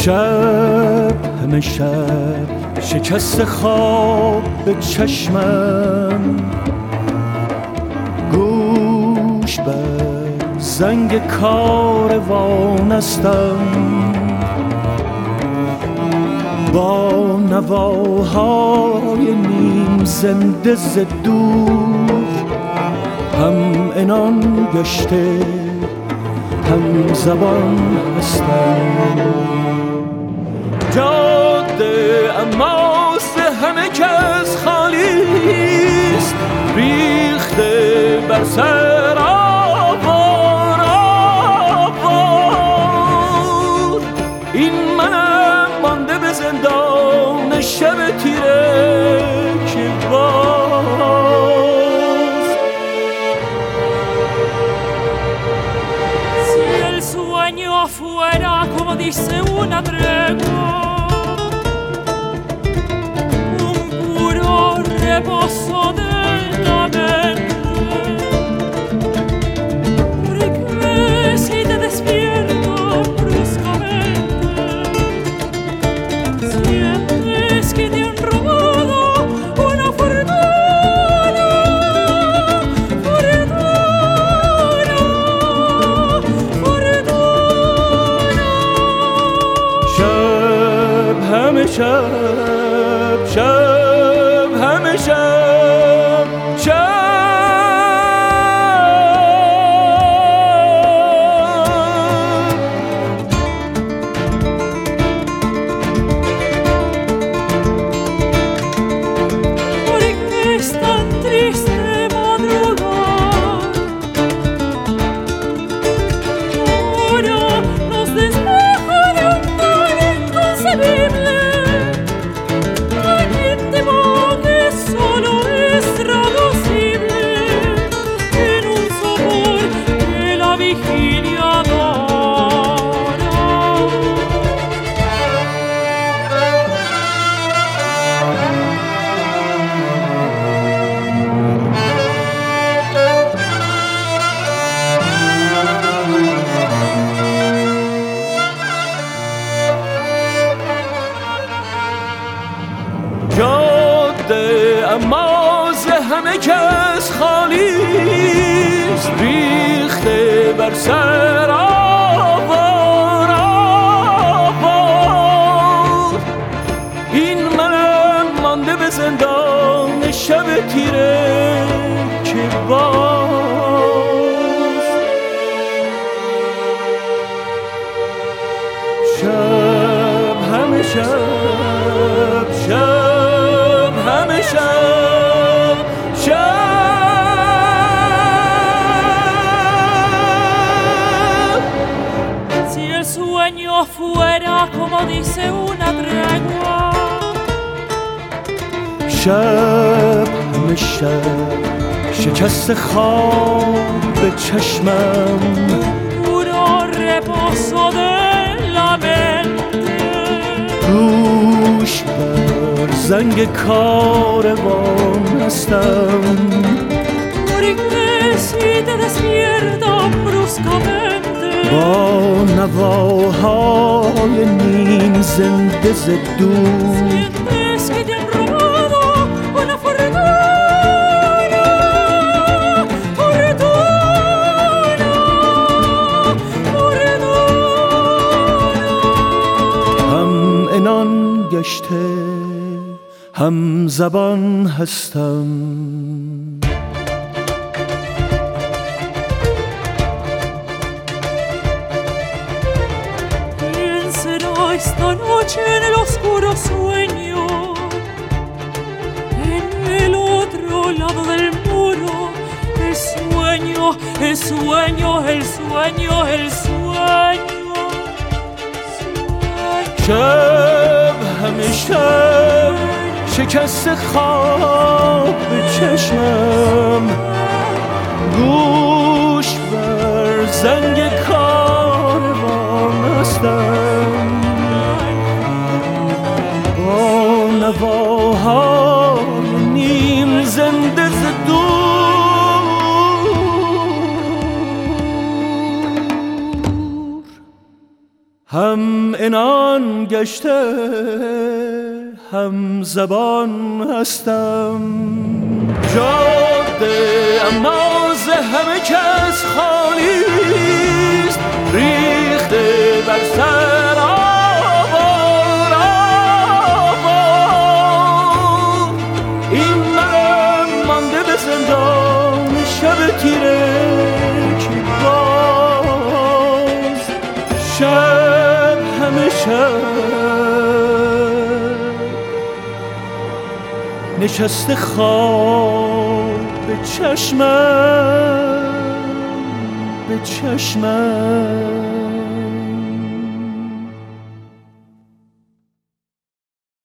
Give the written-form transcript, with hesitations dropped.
شب همه شب شکست خواب به چشمم، گوش بر زنگ کاروان استم، با نواهای نیم زنده ز دور هم عنان گشته هم زبان هستم. جاده اماس همه کس خالیست، ریخته بر سر آوار آوار. این منم مانده به زندان شب تیره که باز fuera como dice una tregua, un puro reposo de la mente, porque si te despierto bruscamente, sientes que te han robado una fortuna. شب شب همه شب شب Porque es tan triste madrugar, ahora nos despeja de un mal inconcebible. جاده اماز همه کس خالیست، ریخته بر سر آوار آوار. این منم مانده به زندان شب تیره که باز شب همه شب شب همه شب شب. Si el sueño fuera como dice una tregua, شب همه شب شکست خواب به چشمم، puro reposo de la mente, گوش بر زنگ کاروان هستم، porque si te despierta bruscamente, با نواهای نیم زنده ز دور sientes que te han robado una fortuna, fortuna, fortuna. هم عنان گشته هم زبان هستم. Esta noche en el oscuro sueño, en el otro lado del muro, el sueño, el sueño, el sueño, el sueño. شب همه شب شکست خواب به چشمم، گوش بر زنگ کاروان هستم، با نواهای نیم زنده ز دور هم عنان جهان گشته هم زبان هستم. جاده اما ز همه کس خالیست، ریخته بر سر آوار آوار. این من مانده به زندان شب تیره که باز شب همه شب نشسته خواب به چشمم به چشمم.